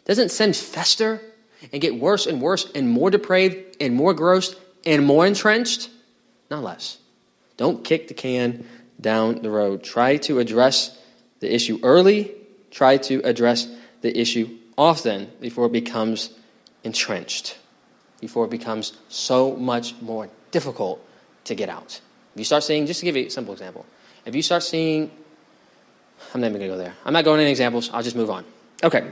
Doesn't sin fester and get worse and worse and more depraved and more gross and more entrenched? Not less. Don't kick the can down the road. Try to address the issue early. Try to address the issue often before it becomes entrenched, before it becomes so much more difficult to get out. If you start seeing, just to give you a simple example, if you start seeing, I'm not even going to go there. I'm not going into examples. I'll just move on. Okay.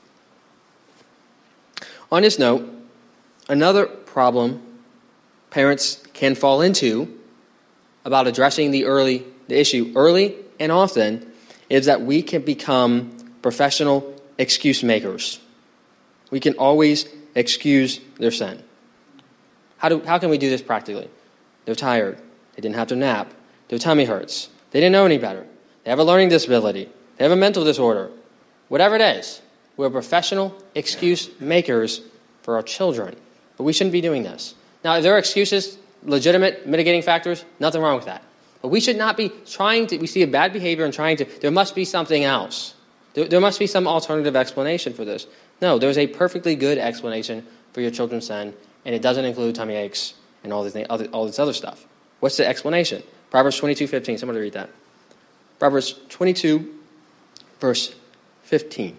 On this note, another problem parents can fall into about addressing the issue early and often is that we can become professional excuse makers. We can always excuse their sin. How can we do this practically? They're tired. They didn't have their nap. Their tummy hurts. They didn't know any better. They have a learning disability. They have a mental disorder. Whatever it is, we're professional excuse makers for our children. But we shouldn't be doing this. Now, if there are excuses, legitimate mitigating factors, nothing wrong with that. But we should not be we see a bad behavior and there must be something else. There must be some alternative explanation for this. No, there's a perfectly good explanation for your children's sin, and it doesn't include tummy aches and all this other stuff. What's the explanation? Proverbs 22:15. Somebody read that. Proverbs 22, verse 15.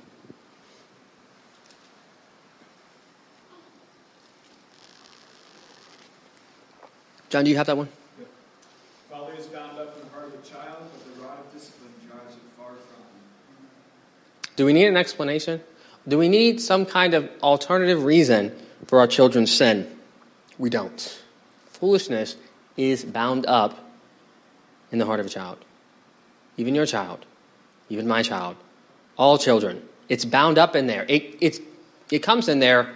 John, do you have that one? Folly is bound up in the heart of a child, but the rod of discipline drives it far from him. Do we need an explanation? Do we need some kind of alternative reason for our children's sin? We don't. Foolishness is bound up in the heart of a child. Even your child. Even my child. All children. It's bound up in there. It comes in there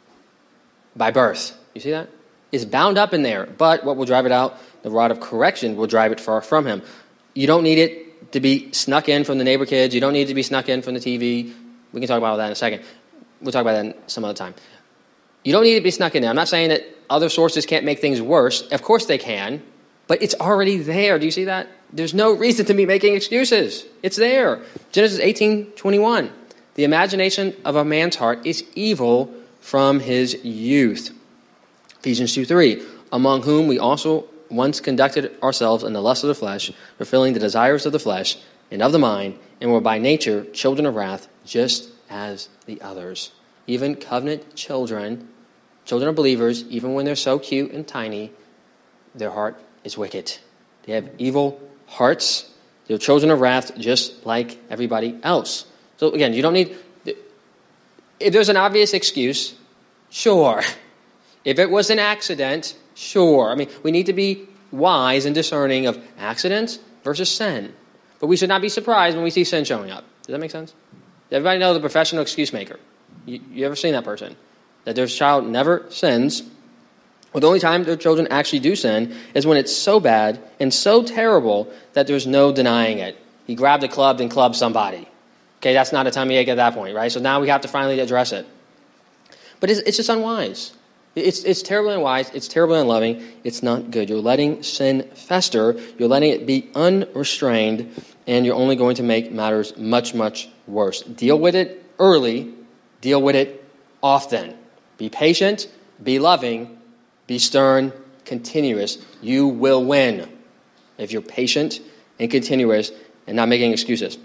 by birth. You see that? It's bound up in there. But what will drive it out? The rod of correction will drive it far from him. You don't need it to be snuck in from the neighbor kids. You don't need it to be snuck in from the TV. We can talk about that in a second. We'll talk about that some other time. You don't need it to be snuck in there. I'm not saying that other sources can't make things worse. Of course they can. But it's already there. Do you see that? There's no reason to be making excuses. It's there. Genesis 18:21. The imagination of a man's heart is evil from his youth. Ephesians 2:3. Among whom we also once conducted ourselves in the lust of the flesh, fulfilling the desires of the flesh and of the mind, and were by nature children of wrath, just as the others. Even covenant children of believers, even when they're so cute and tiny, their heart is wicked. They have evil hearts. They're children of wrath just like everybody else. So again, you don't need... If there's an obvious excuse, sure. If it was an accident, sure. I mean, we need to be wise and discerning of accidents versus sin. But we should not be surprised when we see sin showing up. Does that make sense? Everybody know the professional excuse maker. You ever seen that person? That their child never sins. Well, the only time their children actually do sin is when it's so bad and so terrible that there's no denying it. He grabbed a club and clubbed somebody. Okay, that's not a tummy ache at that point, right? So now we have to finally address it. But it's just unwise. It's terribly unwise. It's terribly unloving. It's not good. You're letting sin fester. You're letting it be unrestrained, and you're only going to make matters much, much worse. Deal with it early. Deal with it often. Be patient. Be loving. Be stern. Continuous. You will win if you're patient and continuous and not making excuses.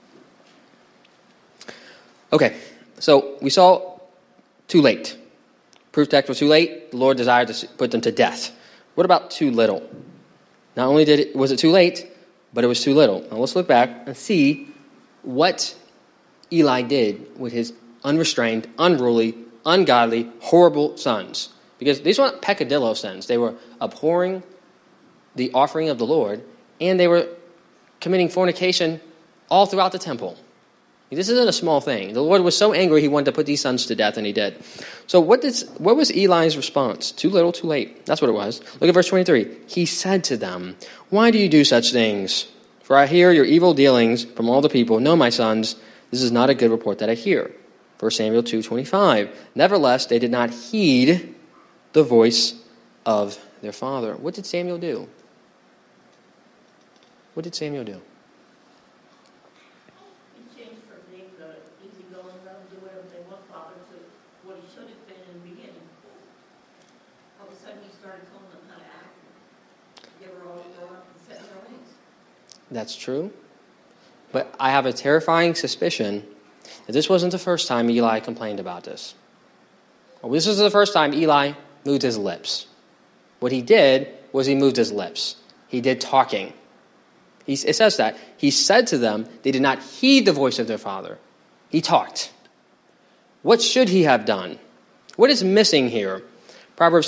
Okay, so we saw too late. Proof text was too late. The Lord desired to put them to death. What about too little? Not only was it too late, but it was too little. Now let's look back and see what Eli did with his unrestrained, unruly, ungodly, horrible sons. Because these weren't peccadillo sins. They were abhorring the offering of the Lord, and they were committing fornication all throughout the temple. This isn't a small thing. The Lord was so angry he wanted to put these sons to death, and he did. So what was Eli's response? Too little, too late. That's what it was. Look at verse 23. He said to them, "Why do you do such things? For I hear your evil dealings from all the people. No, my sons, this is not a good report that I hear." 1 Samuel 2:25. Nevertheless, they did not heed the voice of their father. What did Samuel do? What did Samuel do? That's true. But I have a terrifying suspicion that this wasn't the first time Eli complained about this. Well, this was the first time Eli moved his lips. What he did was he moved his lips. He did talking. It says that. He said to them, they did not heed the voice of their father. He talked. What should he have done? What is missing here? Proverbs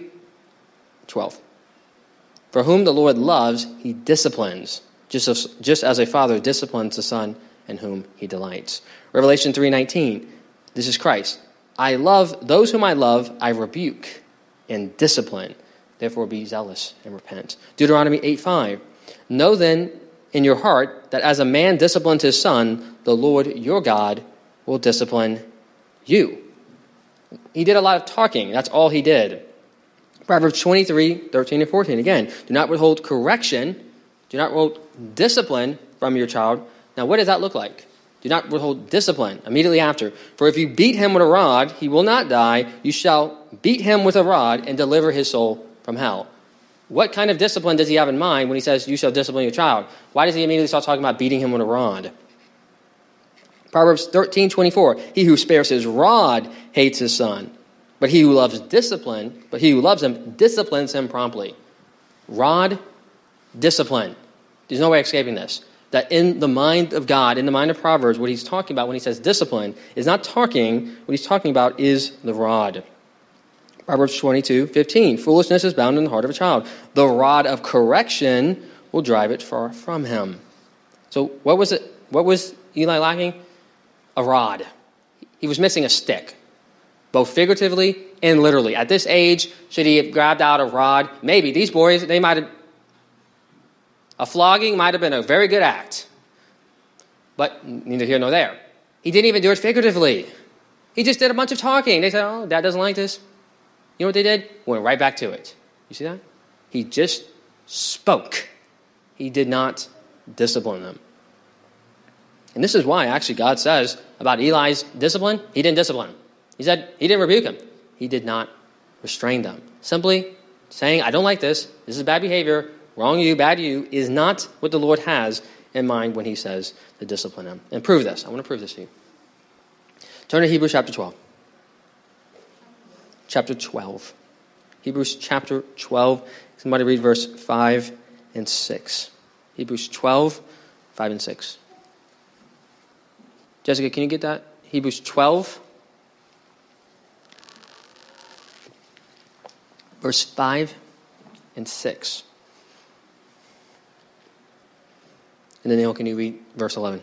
3:12. For whom the Lord loves, he disciplines, just as a father disciplines the son in whom he delights. Revelation 3:19. This is Christ. I love those whom I love, I rebuke and discipline. Therefore be zealous and repent. Deuteronomy 8:5. Know then in your heart that as a man disciplines his son, the Lord your God will discipline you. He did a lot of talking. That's all he did. Proverbs 23:13 and 14. Again, do not withhold correction. Do not withhold discipline from your child. Now, what does that look like? Do not withhold discipline immediately after. For if you beat him with a rod, he will not die. You shall beat him with a rod and deliver his soul from hell. What kind of discipline does he have in mind when he says you shall discipline your child? Why does he immediately start talking about beating him with a rod? Proverbs 13:24. He who spares his rod hates his son, but he who loves him disciplines him promptly. Rod, discipline. There's no way of escaping this. That in the mind of God, in the mind of Proverbs, what he's talking about when he says discipline is not talking. What he's talking about is the rod. Proverbs 22:15. Foolishness is bound in the heart of a child. The rod of correction will drive it far from him. So what was it? What was Eli lacking? A rod. He was missing a stick, both figuratively and literally. At this age, should he have grabbed out a rod? Maybe. These boys, they might have. A flogging might have been a very good act. But neither here nor there. He didn't even do it figuratively. He just did a bunch of talking. They said, oh, Dad doesn't like this. You know what they did? Went right back to it. You see that? He just spoke. He did not discipline them. And this is why, actually, God says about Eli's discipline, he didn't discipline him. He said he didn't rebuke him. He did not restrain them. Simply saying, I don't like this. This is bad behavior. Wrong you, bad you, is not what the Lord has in mind when he says to discipline him. And prove this. I want to prove this to you. Turn to Hebrews chapter 12. Chapter 12. Hebrews chapter 12. Somebody read verse 5 and 6. Hebrews 12, 5 and 6. Jessica, can you get that? Hebrews 12, verse 5 and 6. And then, Neil, can you read verse 11?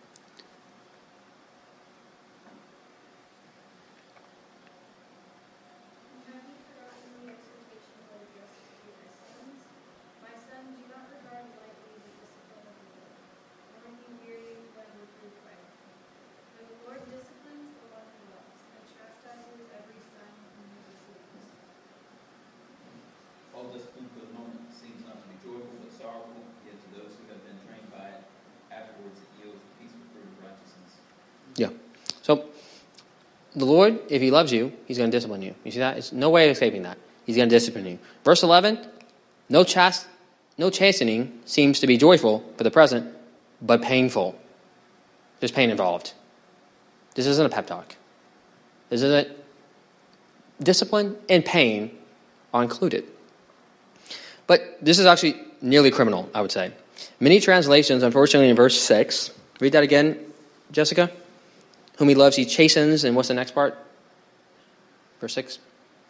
All discipline for the moment seems not to be joyful but sorrowful, yet to those who have been trained by it, afterwards it yields the peaceful fruit of righteousness. Yeah. So, the Lord, if he loves you, he's going to discipline you. You see that? There's no way of escaping that. He's going to discipline you. Verse 11, no chastening seems to be joyful for the present, but painful. There's pain involved. This isn't a pep talk. This isn't. Discipline and pain are included. But this is actually nearly criminal, I would say. Many translations, unfortunately, in verse 6, read that again, Jessica. Whom he loves, he chastens. And what's the next part? Verse 6.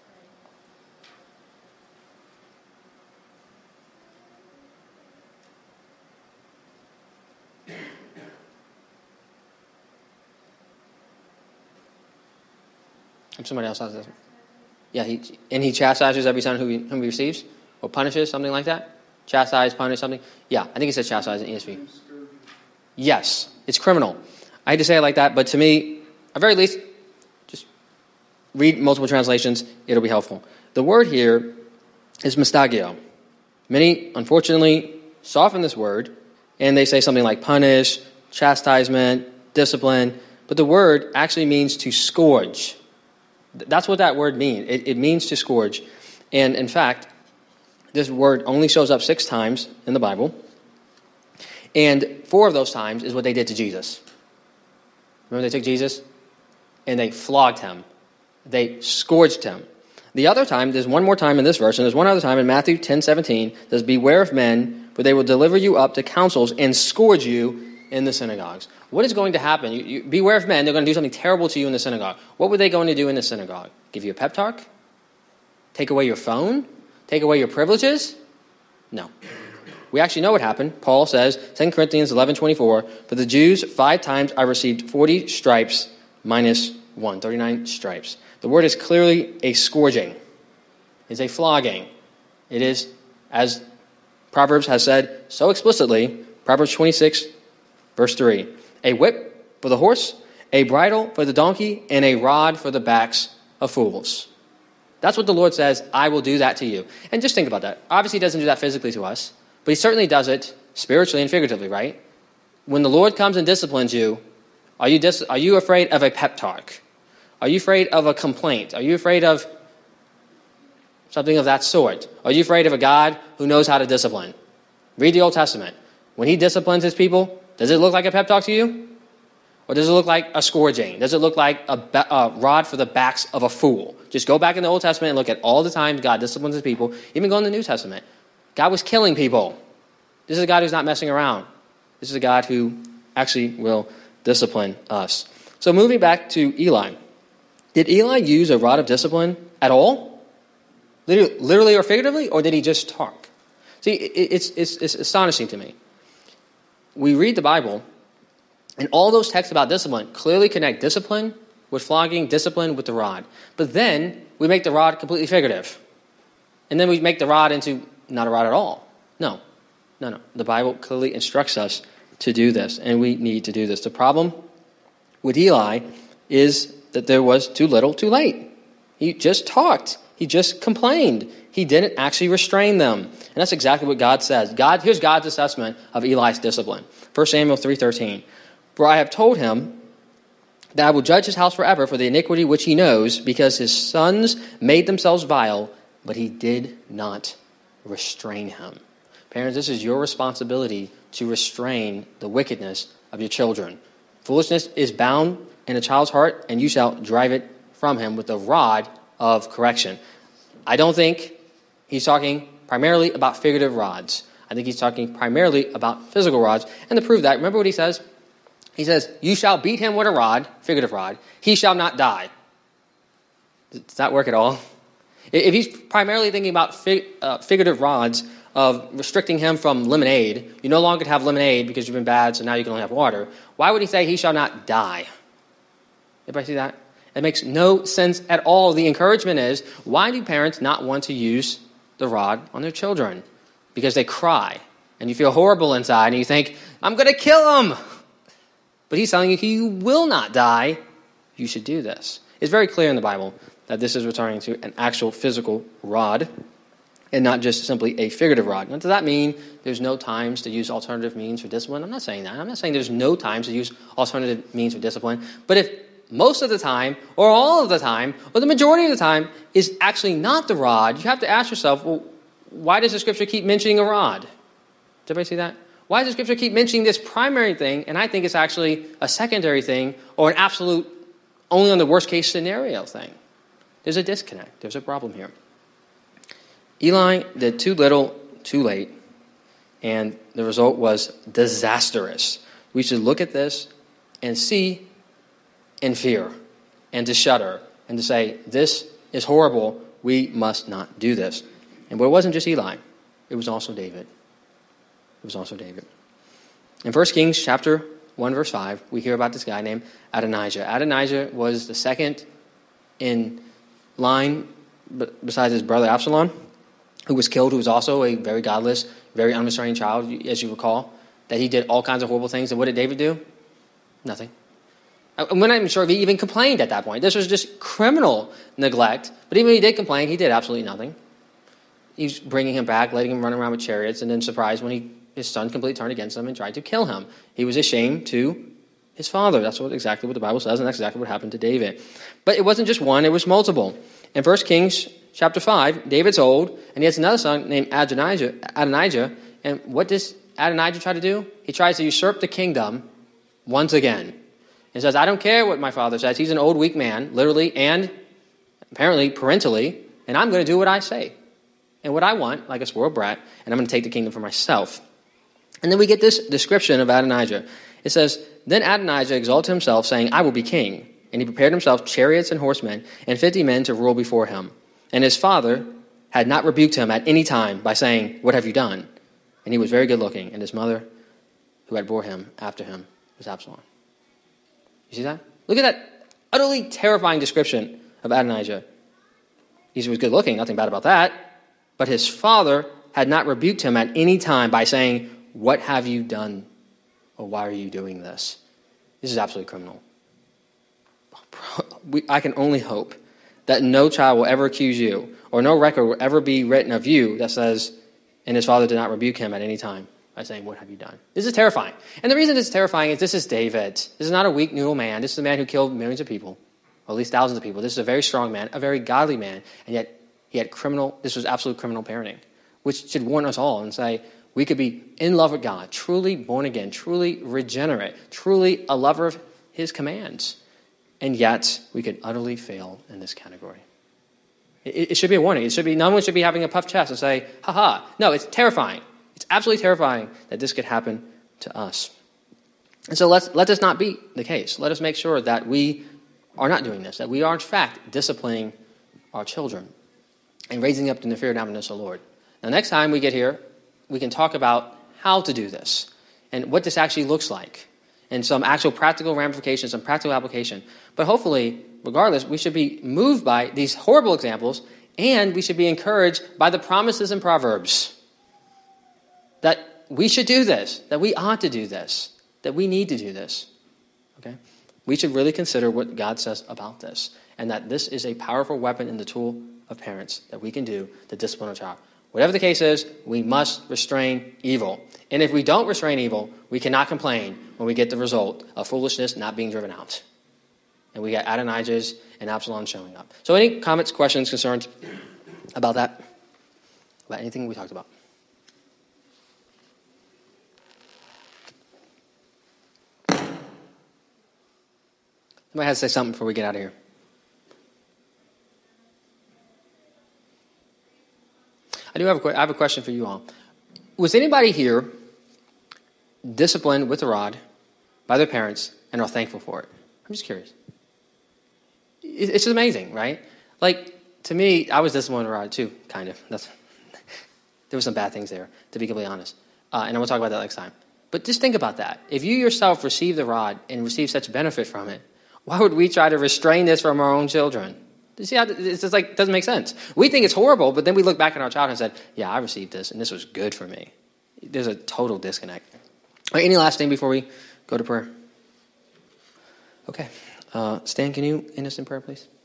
Somebody else has this. Yeah, he chastises every son whom he receives, or punishes, something like that. Chastise, punish, something. Yeah, I think it says chastise in ESV. Yes, it's criminal. I hate to say it like that, but to me, at very least, just read multiple translations. It'll be helpful. The word here is mistagio. Many, unfortunately, soften this word, and they say something like punish, chastisement, discipline, but the word actually means to scourge. That's what that word means. It means to scourge. And in fact, this word only shows up 6 times in the Bible. And 4 of those times is what they did to Jesus. Remember they took Jesus and they flogged him. They scourged him. The other time, there's one more time in this verse, and there's one other time in Matthew 10:17, it says, beware of men, for they will deliver you up to councils and scourge you in the synagogues. What is going to happen? You beware of men, they're going to do something terrible to you in the synagogue. What were they going to do in the synagogue? Give you a pep talk? Take away your phone? Take away your privileges? No. We actually know what happened. Paul says, 2 Corinthians 11:24, for the Jews 5 times I received 40 stripes minus 1, 39 stripes. The word is clearly a scourging. It's a flogging. It is, as Proverbs has said so explicitly, Proverbs 26, verse 3, a whip for the horse, a bridle for the donkey, and a rod for the backs of fools. That's what the Lord says, I will do that to you. And just think about that. Obviously, he doesn't do that physically to us, but he certainly does it spiritually and figuratively, right? When the Lord comes and disciplines you, are you afraid of a pep talk? Are you afraid of a complaint? Are you afraid of something of that sort? Are you afraid of a God who knows how to discipline? Read the Old Testament. When he disciplines his people, does it look like a pep talk to you? Or does it look like a scourging? Does it look like a rod for the backs of a fool? Just go back in the Old Testament and look at all the times God disciplines his people. Even go in the New Testament. God was killing people. This is a God who's not messing around. This is a God who actually will discipline us. So moving back to Eli. Did Eli use a rod of discipline at all? Literally or figuratively? Or did he just talk? See, it's astonishing to me. We read the Bible, and all those texts about discipline clearly connect discipline with flogging, discipline with the rod. But then we make the rod completely figurative. And then we make the rod into not a rod at all. No. The Bible clearly instructs us to do this, and we need to do this. The problem with Eli is that there was too little, too late. He just talked. He just complained. He didn't actually restrain them. And that's exactly what God says. Here's God's assessment of Eli's discipline. 1 Samuel 3:13. For I have told him that I will judge his house forever for the iniquity which he knows, because his sons made themselves vile, but he did not restrain him. Parents, this is your responsibility to restrain the wickedness of your children. Foolishness is bound in a child's heart, and you shall drive it from him with the rod of correction. I don't think he's talking primarily about figurative rods. I think he's talking primarily about physical rods. And to prove that, remember what he says? He says, you shall beat him with a rod, figurative rod. He shall not die. Does that work at all? If he's primarily thinking about figurative rods of restricting him from lemonade, you no longer have lemonade because you've been bad, so now you can only have water. Why would he say he shall not die? Everybody see that? It makes no sense at all. The encouragement is, why do parents not want to use the rod on their children? Because they cry, and you feel horrible inside, and you think, I'm going to kill him. But he's telling you he will not die. You should do this. It's very clear in the Bible that this is referring to an actual physical rod and not just simply a figurative rod. Now, does that mean there's no times to use alternative means for discipline? I'm not saying that. I'm not saying there's no times to use alternative means for discipline. But if most of the time, or all of the time, or the majority of the time is actually not the rod, you have to ask yourself, well, why does the Scripture keep mentioning a rod? Does everybody see that? Why does the Scripture keep mentioning this primary thing, and I think it's actually a secondary thing, or an absolute, only on the worst case scenario thing? There's a disconnect. There's a problem here. Eli did too little, too late, and the result was disastrous. We should look at this and see and fear and to shudder and to say, this is horrible. We must not do this. But it wasn't just Eli. It was also David. It was also David. In 1 Kings chapter 1, verse 5, we hear about this guy named Adonijah. Adonijah was the second in line besides his brother Absalom, who was killed, who was also a very godless, very unrestrained child, as you recall, that he did all kinds of horrible things. And what did David do? Nothing. We're not even sure if he even complained at that point. This was just criminal neglect. But even if he did complain, he did absolutely nothing. He was bringing him back, letting him run around with chariots, and then surprised when his son completely turned against him and tried to kill him. He was a shame to his father. That's exactly what the Bible says, and that's exactly what happened to David. But it wasn't just one, it was multiple. In 1 Kings chapter 5, David's old, and he has another son named Adonijah. And what does Adonijah try to do? He tries to usurp the kingdom once again. He says, I don't care what my father says. He's an old, weak man, literally and apparently parentally, and I'm going to do what I say and what I want, like a spoiled brat, and I'm going to take the kingdom for myself. And then we get this description of Adonijah. It says, then Adonijah exalted himself, saying, I will be king. And he prepared himself chariots and horsemen, and 50 men to rule before him. And his father had not rebuked him at any time by saying, what have you done? And he was very good looking, and his mother, who had bore him after him, was Absalom. You see that? Look at that utterly terrifying description of Adonijah. He was good looking, nothing bad about that. But his father had not rebuked him at any time by saying, what have you done? Or why are you doing this? This is absolutely criminal. I can only hope that no child will ever accuse you, or no record will ever be written of you that says, and his father did not rebuke him at any time by saying, what have you done? This is terrifying. And the reason this is terrifying is this is David. This is not a weak noodle man. This is a man who killed millions of people, or at least thousands of people. This is a very strong man, a very godly man, and yet he had this was absolute criminal parenting, which should warn us all and say, we could be in love with God, truly born again, truly regenerate, truly a lover of his commands, and yet we could utterly fail in this category. It should be a warning. It should be, no one should be having a puffed chest and say, ha. No, it's terrifying. It's absolutely terrifying that this could happen to us. And so let this not be the case. Let us make sure that we are not doing this, that we are in fact disciplining our children and raising up in the fear and admonition of the Lord. Now, next time we get here, we can talk about how to do this and what this actually looks like and some actual practical ramifications, some practical application. But hopefully, regardless, we should be moved by these horrible examples, and we should be encouraged by the promises in Proverbs that we should do this, that we ought to do this, that we need to do this. Okay? We should really consider what God says about this, and that this is a powerful weapon in the tool of parents that we can do to discipline a child. Whatever the case is, we must restrain evil. And if we don't restrain evil, we cannot complain when we get the result of foolishness not being driven out. And we got Adonijah's and Absalom showing up. So any comments, questions, concerns about that? About anything we talked about? Somebody has to say something before we get out of here. I have a question for you all. Was anybody here disciplined with a rod by their parents and are thankful for it? I'm just curious. It's just amazing, right? Like, to me, I was disciplined with a rod too, kind of. There were some bad things there, to be completely honest. And we'll talk about that next time. But just think about that. If you yourself receive the rod and receive such benefit from it, why would we try to restrain this from our own children? You see how it's just like, doesn't make sense. We think it's horrible, but then we look back at our child and said, yeah, I received this, and this was good for me. There's a total disconnect. All right, any last thing before we go to prayer? Okay. Stan, can you end us in prayer, please?